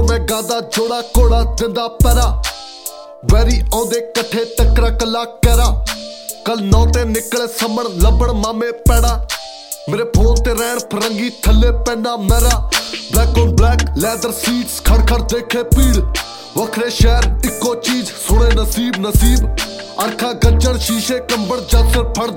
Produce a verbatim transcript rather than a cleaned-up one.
मैं गादा जोड़ा कोड़ा दिंदा पैरा वैरी आउंदे कट्ठे टकरा कला कैरा कल नौ ते निकले समण लभण मामे पैड़ा मेरे फोन ते रैन फरंगी थले पैंदा मेरा black on black leather seats खड़ खड़ देखे पीड़ वखरे शहर इको चीज सुने नसीब नसीब अरखा गज्जर शीशे कंबड़ जद सिर फड़